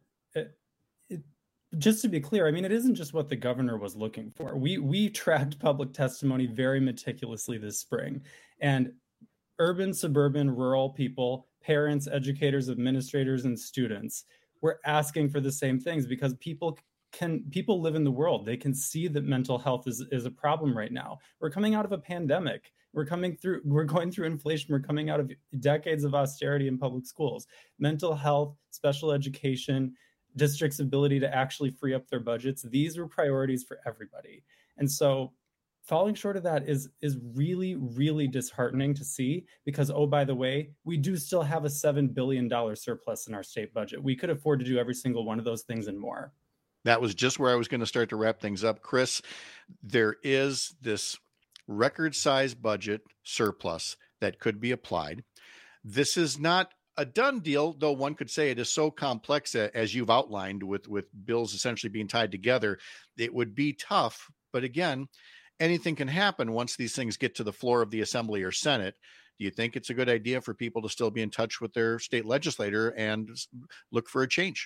just to be clear, I mean, it isn't just what the governor was looking for. We tracked public testimony very meticulously this spring, and urban, suburban, rural people, parents, educators, administrators, and students were asking for the same things because people live in the world. They can see that mental health is a problem right now. We're coming out of a pandemic. We're going through inflation. We're coming out of decades of austerity in public schools. Mental health, special education, districts' ability to actually free up their budgets. These were priorities for everybody. And so falling short of that is really, really disheartening to see because, oh, by the way, we do still have a $7 billion surplus in our state budget. We could afford to do every single one of those things and more. That was just where I was going to start to wrap things up. Chris, there is this record-sized budget surplus that could be applied. This is not a done deal, though one could say it is so complex, as you've outlined, with bills essentially being tied together. It would be tough, but again, anything can happen once these things get to the floor of the Assembly or Senate. Do you think it's a good idea for people to still be in touch with their state legislator and look for a change?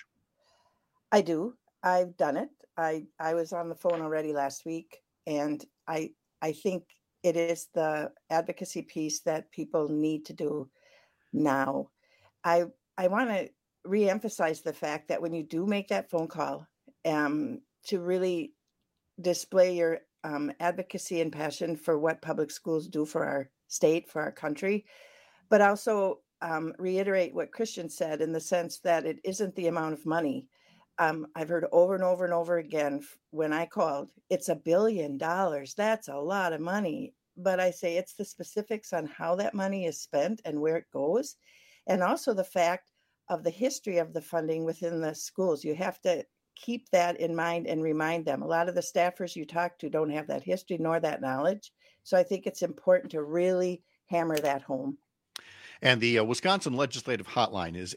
I do. I've done it. I was on the phone already last week, and I think it is the advocacy piece that people need to do now. I want to reemphasize the fact that when you do make that phone call, to really display your advocacy and passion for what public schools do for our state, for our country, but also reiterate what Christian said in the sense that it isn't the amount of money. I've heard over and over and over again when I called, it's $1 billion. That's a lot of money. But I say it's the specifics on how that money is spent and where it goes. And also the fact of the history of the funding within the schools. You have to keep that in mind and remind them. A lot of the staffers you talk to don't have that history nor that knowledge. So I think it's important to really hammer that home. And the Wisconsin Legislative Hotline is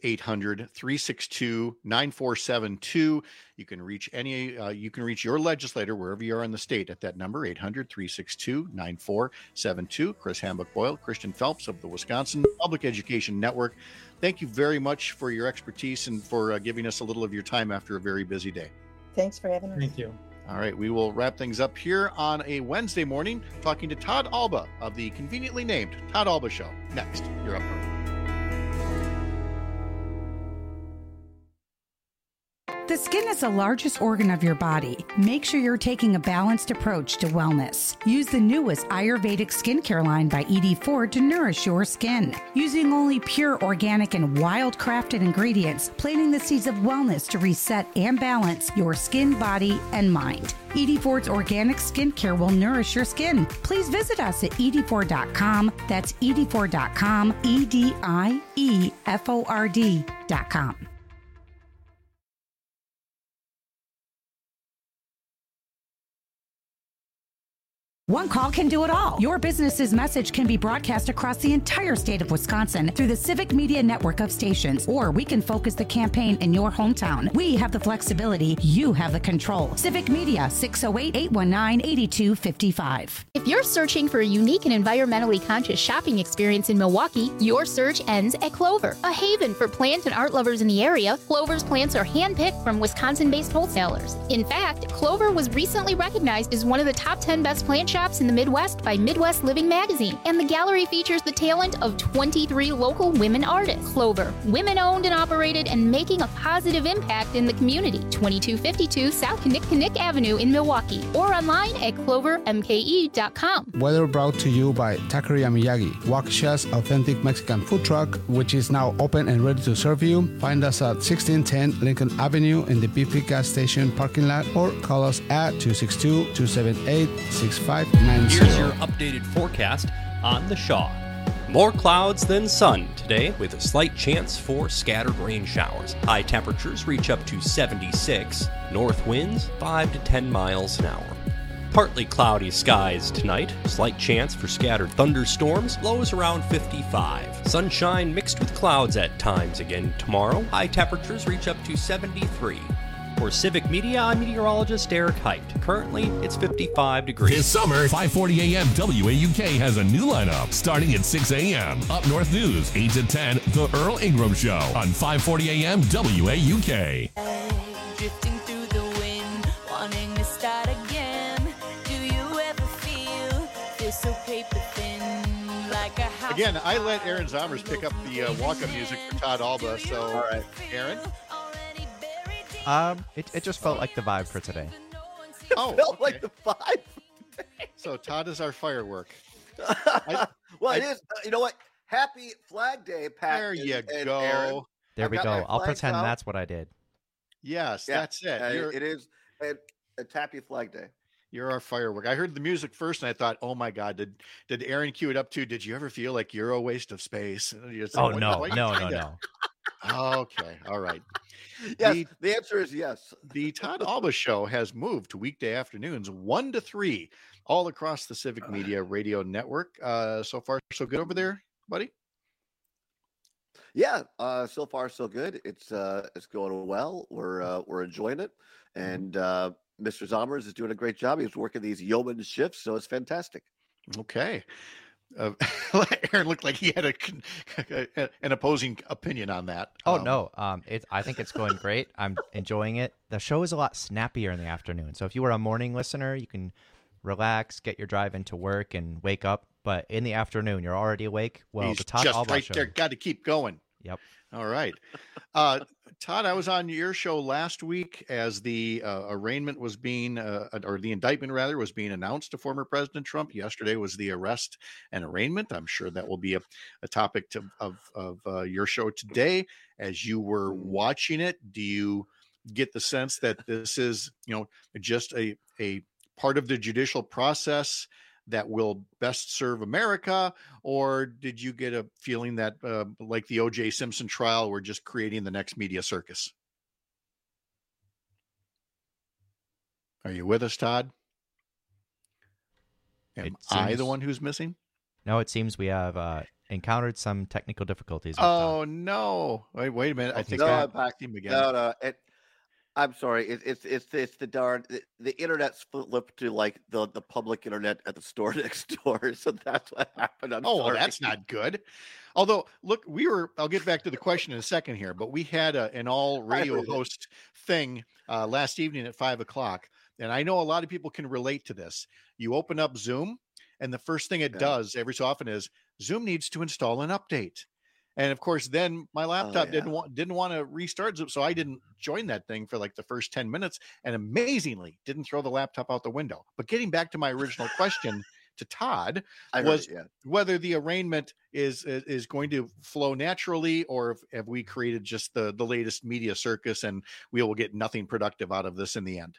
800-362-9472. You can reach you can reach your legislator wherever you are in the state at that number, 800-362-9472. Chris Hambuck-Boyle, Christian Phelps of the Wisconsin Public Education Network. Thank you very much for your expertise and for giving us a little of your time after a very busy day. Thanks for having us. Thank you. All right, we will wrap things up here on a Wednesday morning, talking to Todd Alba of the conveniently named Todd Alba Show. Next, you're up north. The skin is the largest organ of your body. Make sure you're taking a balanced approach to wellness. Use the newest Ayurvedic skincare line by ED4 to nourish your skin. Using only pure, organic, and wild-crafted ingredients, planting the seeds of wellness to reset and balance your skin, body, and mind. ED4's organic skincare will nourish your skin. Please visit us at ed4.com. That's ed4.com, EDIEFORD.com. One call can do it all. Your business's message can be broadcast across the entire state of Wisconsin through the Civic Media network of stations, or we can focus the campaign in your hometown. We have the flexibility. You have the control. Civic Media, 608-819-8255. If you're searching for a unique and environmentally conscious shopping experience in Milwaukee, your search ends at Clover, a haven for plant and art lovers in the area. Clover's plants are handpicked from Wisconsin-based wholesalers. In fact, Clover was recently recognized as one of the top 10 best plant shops shops in the Midwest by Midwest Living Magazine. And the gallery features the talent of 23 local women artists. Clover, women-owned and operated and making a positive impact in the community. 2252 South Kinnick Avenue in Milwaukee, or online at clovermke.com. Weather brought to you by Taqueria Miyagi, Waukesha's authentic Mexican food truck, which is now open and ready to serve you. Find us at 1610 Lincoln Avenue in the BP gas station parking lot, or call us at 262-278-6590. Here's your updated forecast on the Shaw. More clouds than sun today, with a slight chance for scattered rain showers. High temperatures reach up to 76. North winds 5 to 10 miles an hour. Partly cloudy skies tonight. Slight chance for scattered thunderstorms. Lows around 55. Sunshine mixed with clouds at times again tomorrow. High temperatures reach up to 73. For Civic Media, I'm meteorologist Eric Height. Currently, it's 55 degrees. This summer, 540 AM WAUK has a new lineup starting at 6 a.m. Up North News, 8 to 10, The Earl Ingram Show on 540 AM WAUK. Drifting through the wind, wanting to start again. Do you ever feel so paper thin, like a house? Again, I let Aaron Zommers pick up the walk-up music for Todd Alba. So, all right, Aaron. It just felt like the vibe for today. Oh, felt like the vibe. So Todd is our firework. It is. You know what? Happy Flag Day, Pat. There you and go. Aaron. There we go. I'll pretend that's what I did. Yes, that's it. It is. It's Happy Flag Day. You're our firework. I heard the music first, and I thought, "Oh my God, did Aaron cue it up too? Did you ever feel like you're a waste of space?" Oh no. Okay, all right. Yes, the answer is yes. The Todd Alba Show has moved to weekday afternoons 1 to 3 all across the Civic Media Radio Network. So far, so good over there, buddy? Yeah, so far so good. It's going well. We're enjoying it, and Mr. Zommers is doing a great job. He's working these yeoman shifts, so it's fantastic. Okay. Aaron looked like he had an opposing opinion on that. Oh no, I think it's going great. I'm enjoying it. The show is a lot snappier in the afternoon. So if you were a morning listener, you can relax, get your drive into work, and wake up. But in the afternoon, you're already awake. Well, he's the Todd just Alba right Show. there. Got to keep going. Yep. All right. Todd, I was on your show last week as the arraignment was being, or the indictment rather, was being announced to former President Trump. Yesterday was the arrest and arraignment. I'm sure that will be a topic of your show today. As you were watching it, do you get the sense that this is, just a part of the judicial process that will best serve America, or did you get a feeling that, like the O.J. Simpson trial, we're just creating the next media circus? Are you with us, Todd? Am I the one who's missing? No, it seems we have encountered some technical difficulties. Oh, no. Wait a minute. I think I backed him again. No. I'm sorry. It's the darn the internet's flipped to like the public internet at the store next door. So that's what happened. Well, that's not good. Although, look, I'll get back to the question in a second here, but we had an all radio host thing last evening at 5:00. And I know a lot of people can relate to this. You open up Zoom, and the first thing it does every so often is Zoom needs to install an update. And of course, then my laptop didn't want to restart Zoom, so I didn't join that thing for like the first 10 minutes, and amazingly didn't throw the laptop out the window. But getting back to my original question to Todd was whether the arraignment is going to flow naturally, or have we created just the latest media circus and we will get nothing productive out of this in the end?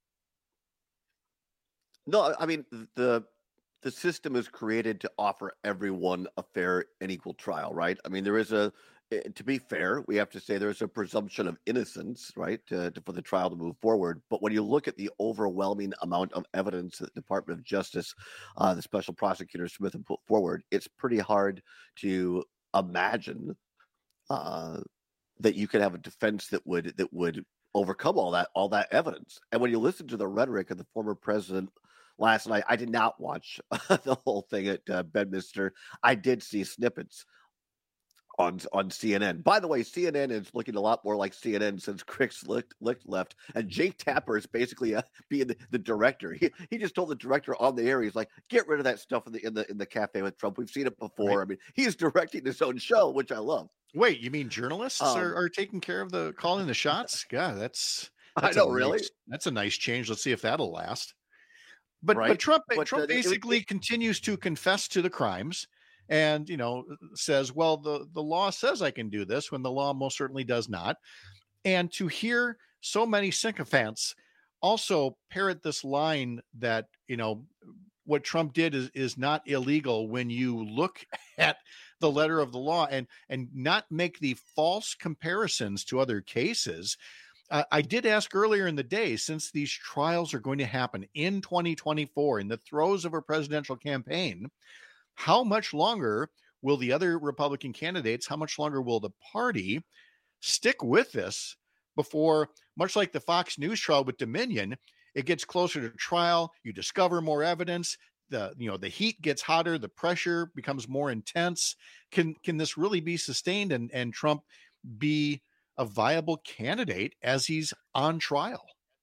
No, I mean, the system is created to offer everyone a fair and equal trial, right? I mean, to be fair, we have to say there's a presumption of innocence, right, for the trial to move forward. But when you look at the overwhelming amount of evidence that the Department of Justice, the special prosecutor Smith have put forward, it's pretty hard to imagine that you could have a defense that would overcome all that evidence. And when you listen to the rhetoric of the former president last night, I did not watch the whole thing at Bedminster. I did see snippets. on CNN. By the way, CNN is looking a lot more like CNN since Chris Licht left, and Jake Tapper is basically being the director. He just told the director on the air, he's like, get rid of that stuff in the cafe with Trump. We've seen it before. Right. I mean, he's directing his own show, which I love. Wait, you mean journalists are taking care of calling the shots? God, that's I know, really. That's a nice change. Let's see if that'll last. But Trump basically continues to confess to the crimes. And, says, well, the law says I can do this when the law most certainly does not. And to hear so many sycophants also parrot this line that, what Trump did is not illegal when you look at the letter of the law and not make the false comparisons to other cases. I did ask earlier in the day, since these trials are going to happen in 2024 in the throes of a presidential campaign, how much longer will the other Republican candidates, how much longer will the party stick with this before, much like the Fox News trial with Dominion, it gets closer to trial, you discover more evidence, the heat gets hotter, the pressure becomes more intense. Can this really be sustained and Trump be a viable candidate as he's on trial?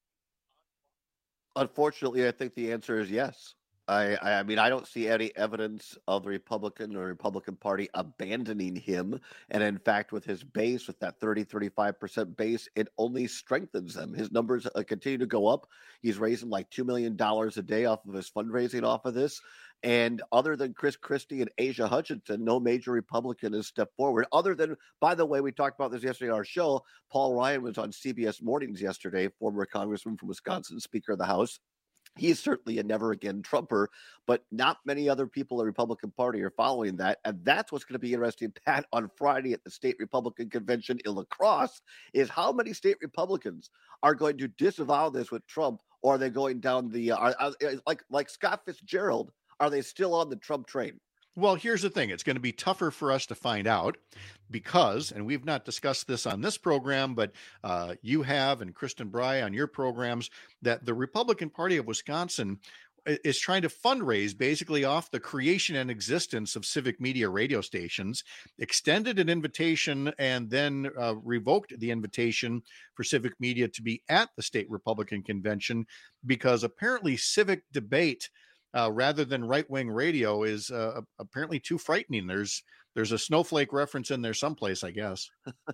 Unfortunately, I think the answer is yes. I mean, I don't see any evidence of the Republican Party abandoning him. And in fact, with his base, with that 35% base, it only strengthens them. His numbers continue to go up. He's raising like $2 million a day off of his fundraising off of this. And other than Chris Christie and Asia Hutchinson, no major Republican has stepped forward. Other than, by the way, we talked about this yesterday on our show. Paul Ryan was on CBS Mornings yesterday, former congressman from Wisconsin, Speaker of the House. He's certainly a never again Trumper, but not many other people in the Republican Party are following that. And that's what's going to be interesting, Pat, on Friday at the state Republican convention in La Crosse, is how many state Republicans are going to disavow this with Trump, or are they going down the, like Scott Fitzgerald, are they still on the Trump train? Well, here's the thing. It's going to be tougher for us to find out because, and we've not discussed this on this program, but you have, and Kristen Bry on your programs, that the Republican Party of Wisconsin is trying to fundraise basically off the creation and existence of civic media radio stations, extended an invitation and then revoked the invitation for civic media to be at the state Republican convention because apparently civic debate rather than right-wing radio is apparently too frightening. There's a snowflake reference in there someplace, I guess.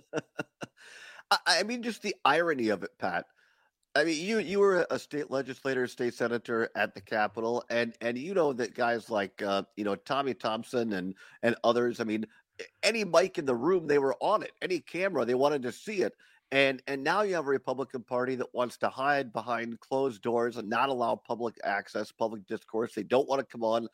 I mean, just the irony of it, Pat. I mean, you were a state legislator, state senator at the Capitol, and you know that guys like Tommy Thompson and others. I mean, any mic in the room, they were on it. Any camera, they wanted to see it. And now you have a Republican Party that wants to hide behind closed doors and not allow public access, public discourse. They don't want to come on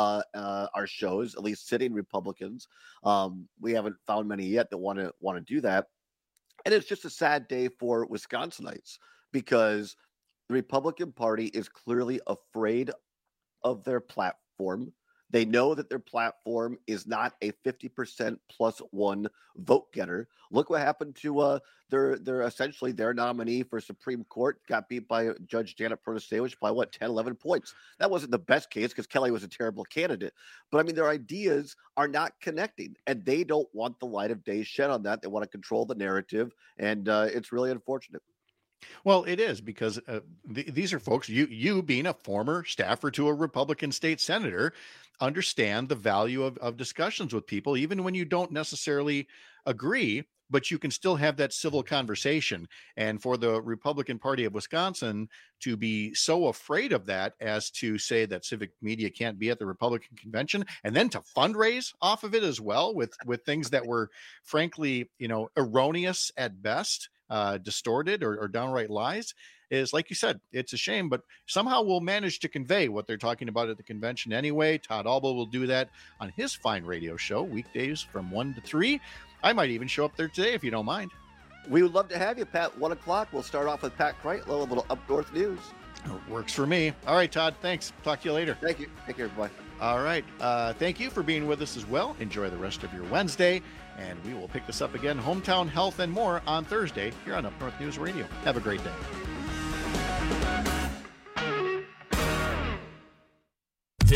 our shows, at least sitting Republicans. We haven't found many yet that want to do that. And it's just a sad day for Wisconsinites because the Republican Party is clearly afraid of their platform. They know that their platform is not a 50% plus one vote getter. Look what happened to their essentially their nominee for Supreme Court got beat by Judge Janet Protasevich by 10, 11 points. That wasn't the best case because Kelly was a terrible candidate. But I mean, their ideas are not connecting and they don't want the light of day shed on that. They want to control the narrative. And it's really unfortunate. Well, it is because these are folks, you being a former staffer to a Republican state senator, understand the value of discussions with people, even when you don't necessarily agree, but you can still have that civil conversation. And for the Republican Party of Wisconsin to be so afraid of that as to say that civic media can't be at the Republican convention and then to fundraise off of it as well with things that were frankly, erroneous at best, distorted or downright lies is, like you said, it's a shame, but somehow we'll manage to convey what they're talking about at the convention anyway. Todd Alba will do that on his fine radio show weekdays from 1 to 3. I might even show up there today if you don't mind. We would love to have you, Pat. 1 o'clock. We'll start off with Pat Kreitlow, a little Up North news. Works for me. All right, Todd. Thanks. Talk to you later. Thank you. Take care, everybody. All right. Thank you for being with us as well. Enjoy the rest of your Wednesday, and we will pick this up again, Hometown Health and more, on Thursday here on Up North News Radio. Have a great day.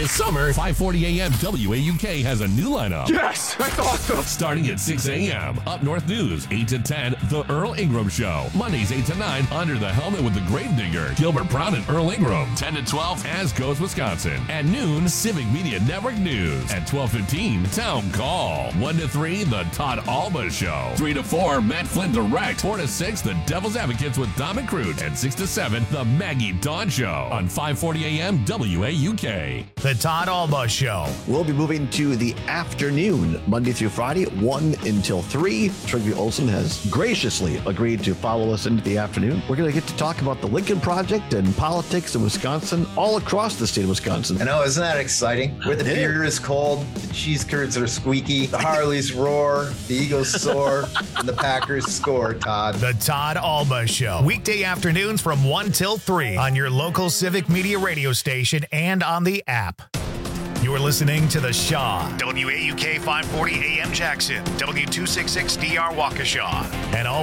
This summer, 540 AM WAUK has a new lineup. Yes, that's awesome. Starting at 6 a.m., Up North News, 8 to 10, The Earl Ingram Show. Mondays, 8 to 9, Under the Helmet with the Gravedigger, Gilbert Brown and Earl Ingram. 10 to 12, As Goes Wisconsin. At noon, Civic Media Network News. At 12:15, Town Call. 1 to 3, The Todd Alba Show. 3 to 4, Matt Flynn Direct. 4 to 6, The Devil's Advocates with Dom and Crute. And 6 to 7, The Maggie Dawn Show on 540 AM WAUK. The Todd Alba Show. We'll be moving to the afternoon, Monday through Friday, 1 until 3. Trygve Olsen has graciously agreed to follow us into the afternoon. We're going to get to talk about the Lincoln Project and politics in Wisconsin, all across the state of Wisconsin. I know, isn't that exciting? Where the beer is cold, the cheese curds are squeaky, the Harleys roar, the Eagles soar, and the Packers score, Todd. The Todd Alba Show. Weekday afternoons from 1 till 3 on your local Civic Media radio station and on the app. You're listening to The Shaw. WAUK 540 AM Jackson, W266DR Waukesha, and all